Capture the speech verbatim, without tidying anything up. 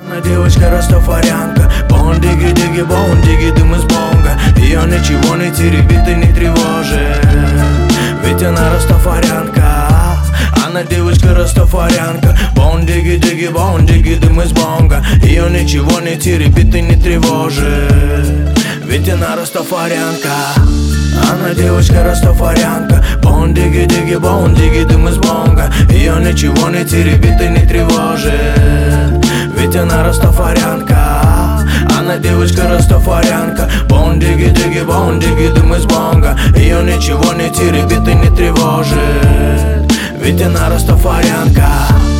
Она девочка растафарянка, бон-диги-диги, бон-диги, дым из бонга. Ее ничего не теребит и не тревожит, ведь она растафарянка. Она девочка растафарянка, бон-диги-диги, бон-диги, дым из бонга. Ее ничего не теребит и не тревожит, ведь она растафарянка. Она девочка растафарянка, бон-диги-диги, бон-диги, дым из бонга. Ее ничего не теребит и не тревожит, ведь она растафарянка. Она девочка растафарянка, бон-диги-диги, бон-диги, дым из бонга. Ее ничего не теребит и не тревожит, ведь она растафарянка.